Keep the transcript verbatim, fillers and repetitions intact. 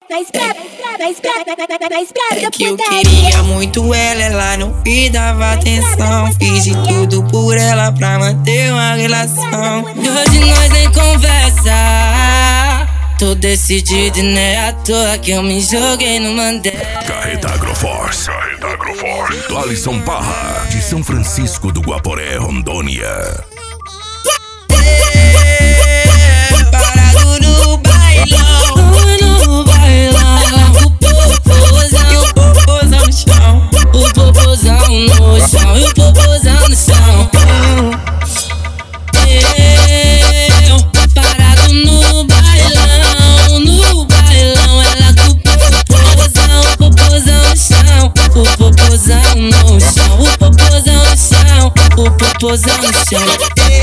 É que eu queria muito ela, ela não me dava atenção. Fiz de tudo por ela pra manter uma relação. E hoje nós nem conversa. Tô decidido e não é à toa que eu me joguei no Mandela. Carreta Agroforce, Carreta Agroforce. Do Alisson Barra, de São Francisco do Guaporé, Rondônia. É, parado no bailão, no bailão. O popozão, o popozão no chão. O popozão no chão, e o popozão no chão. Eu, parado no bailão, no bailão. Ela com o popozão, o popozão no chão. O popozão no chão, o popozão no chão. O popozão no chão.